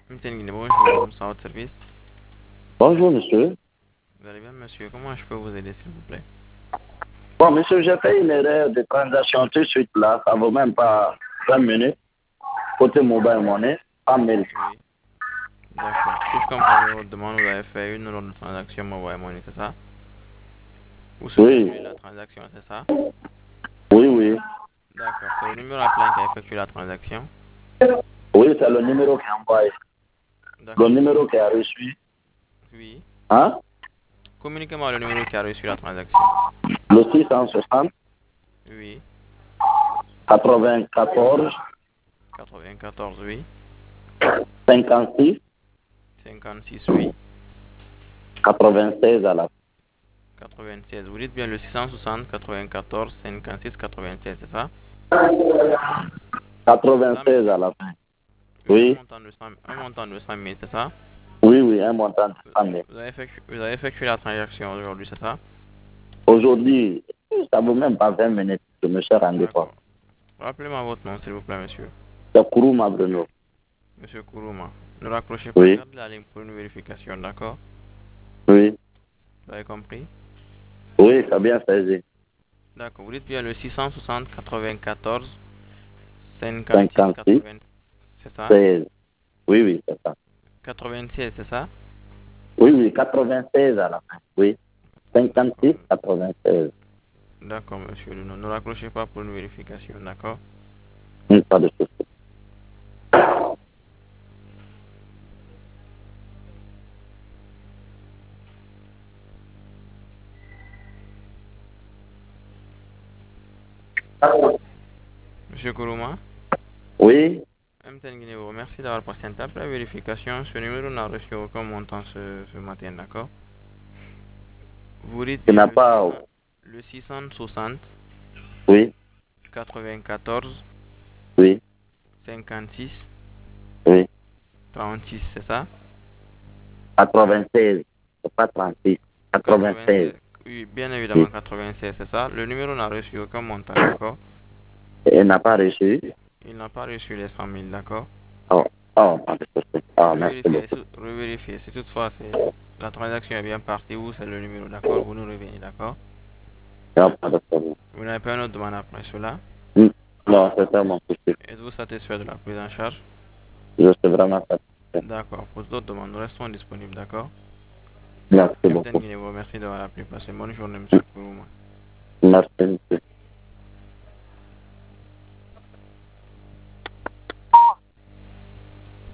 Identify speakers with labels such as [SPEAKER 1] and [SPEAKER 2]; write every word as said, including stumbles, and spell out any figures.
[SPEAKER 1] Mtengine, bonjour, ça va votre service?
[SPEAKER 2] Bonjour, monsieur.
[SPEAKER 1] Vous allez bien, monsieur? Comment je peux vous aider, s'il vous plaît?
[SPEAKER 2] Bon, monsieur, j'ai fait une erreur de transaction tout de suite là. Ça ne vaut même pas vingt minutes. Côté mobile money, pas mail.
[SPEAKER 1] Oui, d'accord. Si je comprends bien votre demande, vous avez fait une erreur de transaction mobile money, c'est ça? Vous souhaitez
[SPEAKER 2] Oui,
[SPEAKER 1] annuler la transaction, c'est ça?
[SPEAKER 2] oui, oui.
[SPEAKER 1] D'accord. C'est le numéro appelé qui a effectué la transaction?
[SPEAKER 2] Oui, c'est le numéro qui est envoyé. Le
[SPEAKER 1] D'accord.
[SPEAKER 2] numéro qui a reçu.
[SPEAKER 1] Oui.
[SPEAKER 2] Hein?
[SPEAKER 1] Communiquez-moi le numéro qui a reçu la transaction.
[SPEAKER 2] Le six cent soixante,
[SPEAKER 1] Oui.
[SPEAKER 2] quatre-vingt-quatorze,
[SPEAKER 1] quatre-vingt-quatorze, oui.
[SPEAKER 2] cinquante-six,
[SPEAKER 1] cinquante-six, oui.
[SPEAKER 2] quatre-vingt-seize à la
[SPEAKER 1] quatre-vingt-seize. Vous dites bien le six cent soixante, quatre-vingt-quatorze, cinquante-six, quatre-vingt-seize, c'est ça?
[SPEAKER 2] fin.
[SPEAKER 1] C'est ça,
[SPEAKER 2] quatre-vingt-seize à
[SPEAKER 1] monsieur?
[SPEAKER 2] la fin.
[SPEAKER 1] Oui, un
[SPEAKER 2] Oui,
[SPEAKER 1] montant de cent, un montant de cent mille, c'est ça?
[SPEAKER 2] oui, oui, un montant de cent mille.
[SPEAKER 1] Vous avez effectué, vous avez effectué la transaction aujourd'hui, c'est ça?
[SPEAKER 2] Aujourd'hui, ça ne vaut même pas vingt minutes. Je me suis rendu compte.
[SPEAKER 1] D'accord. Rappelez-moi votre nom, s'il vous plaît, monsieur.
[SPEAKER 2] C'est Kourouma Bruno.
[SPEAKER 1] Monsieur Kourouma. Ne raccrochez pas,
[SPEAKER 2] Oui,
[SPEAKER 1] gardez la ligne pour une vérification, d'accord?
[SPEAKER 2] oui,
[SPEAKER 1] Vous avez compris?
[SPEAKER 2] oui, c'est bien saisi.
[SPEAKER 1] D'accord. Vous dites bien le six cent soixante, quatre-vingt-quatorze, cinquante-six,
[SPEAKER 2] cinquante-six,
[SPEAKER 1] quatre-vingts. C'est ça?
[SPEAKER 2] seize. Oui, oui, c'est ça.
[SPEAKER 1] quatre-vingt-seize, c'est ça?
[SPEAKER 2] Oui, oui, quatre-vingt-seize à la fin. Oui,
[SPEAKER 1] D'accord.
[SPEAKER 2] cinquante-six, quatre-vingt-seize.
[SPEAKER 1] D'accord, monsieur. Ne, ne raccrochez pas pour une vérification, d'accord?
[SPEAKER 2] Hum, Pas de souci.
[SPEAKER 1] Monsieur Kourouma?
[SPEAKER 2] Oui,
[SPEAKER 1] M T N Guinée vous remercie d'avoir patienté. Après vérification, ce numéro n'a reçu aucun montant ce, ce matin, d'accord? Vous dites
[SPEAKER 2] tu
[SPEAKER 1] bien
[SPEAKER 2] n'as
[SPEAKER 1] le six
[SPEAKER 2] pas.
[SPEAKER 1] cents, le six cent soixante,
[SPEAKER 2] Oui,
[SPEAKER 1] quatre-vingt-quatorze,
[SPEAKER 2] oui,
[SPEAKER 1] cinquante-six,
[SPEAKER 2] oui.
[SPEAKER 1] trente-six, c'est ça?
[SPEAKER 2] quatre-vingt-seize, c'est pas trente-six. quatre-vingt-seize.
[SPEAKER 1] quatre-vingt-seize. Oui, bien
[SPEAKER 2] Oui.
[SPEAKER 1] évidemment quatre-vingt-seize, c'est ça. Le numéro n'a reçu aucun montant, d'accord?
[SPEAKER 2] Elle n'a pas reçu.
[SPEAKER 1] Il n'a pas reçu les cent mille, d'accord?
[SPEAKER 2] Oh, oh, pas de souci. Oh, merci
[SPEAKER 1] Revérifiez,
[SPEAKER 2] beaucoup.
[SPEAKER 1] si- revérifiez. Si toutefois c'est, la transaction est bien partie ou c'est le numéro, d'accord? Vous nous revenez, d'accord?
[SPEAKER 2] Oh, pas de problème.
[SPEAKER 1] Vous n'avez pas une autre demande après cela?
[SPEAKER 2] Hum, Non, c'est ça mon souci.
[SPEAKER 1] Êtes-vous satisfait de la prise en charge?
[SPEAKER 2] Je suis vraiment satisfait.
[SPEAKER 1] D'accord. Pour d'autres demandes, nous restons disponibles, d'accord?
[SPEAKER 2] Merci
[SPEAKER 1] M T N
[SPEAKER 2] beaucoup.
[SPEAKER 1] Guinée vous remercie d'avoir appelé. Passez une bonne journée,
[SPEAKER 2] Hum,
[SPEAKER 1] monsieur Kourouma.
[SPEAKER 2] Merci, monsieur.